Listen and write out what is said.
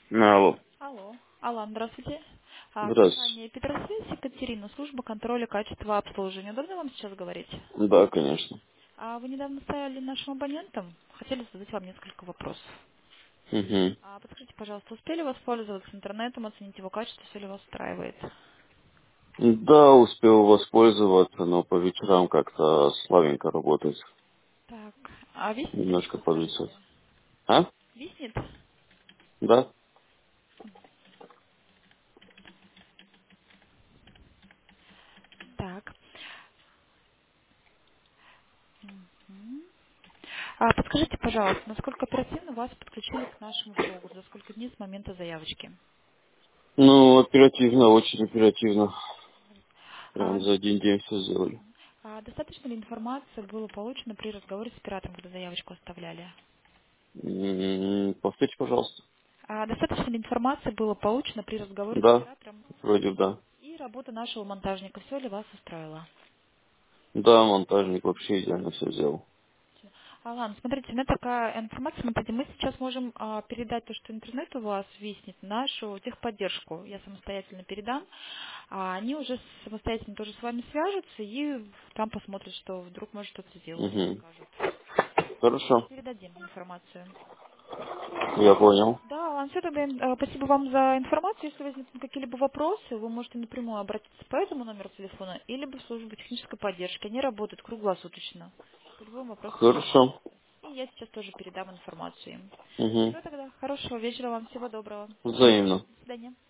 Алло. Алло. Алан, здравствуйте. Здравствуйте. Компания Петросвязь, Екатерина, служба контроля качества обслуживания. Удобно вам сейчас говорить? Да, конечно. Вы недавно стали нашим абонентом. Хотели задать вам несколько вопросов. Угу. Подскажите, пожалуйста, успели воспользоваться интернетом, оценить его качество, все ли вас устраивает? Да, успел воспользоваться, но по вечерам как-то слабенько работает. Так, а виснет связь, Немножко подвисает. подскажите? А? Виснет? Да? Так. Мгм. Подскажите, пожалуйста, насколько оперативно вас подключили к нашему договору? За сколько дней с момента заявочки? Ну, оперативно, очень оперативно. А, Прям за один день все сделали. Достаточно ли информации было получено при разговоре с оператором, когда заявочку оставляли? Повторите, пожалуйста. Достаточно ли информации было получено при разговоре с Да, оператором вроде да. и работа нашего монтажника? Все ли вас устроило? Да, монтажник вообще идеально все сделал. Алан, смотрите, у меня такая информация, смотрите, мы сейчас можем передать то, что интернет у вас виснет, в нашу техподдержку. Я самостоятельно передам, они уже самостоятельно тоже с вами свяжутся и там посмотрят, что вдруг, может, что-то сделают и Угу. подскажут. Хорошо, Передадим информацию. я понял. Да, Алан, все тогда. Спасибо вам за информацию. Если возникнут какие-либо вопросы, вы можете напрямую обратиться по этому номеру телефона или в службу технической поддержки. Они работают круглосуточно. По любым вопросам Хорошо. обращайтесь. И я сейчас тоже передам информацию им. Угу. Все тогда. Хорошего вечера вам. Всего доброго. Взаимно. До свидания.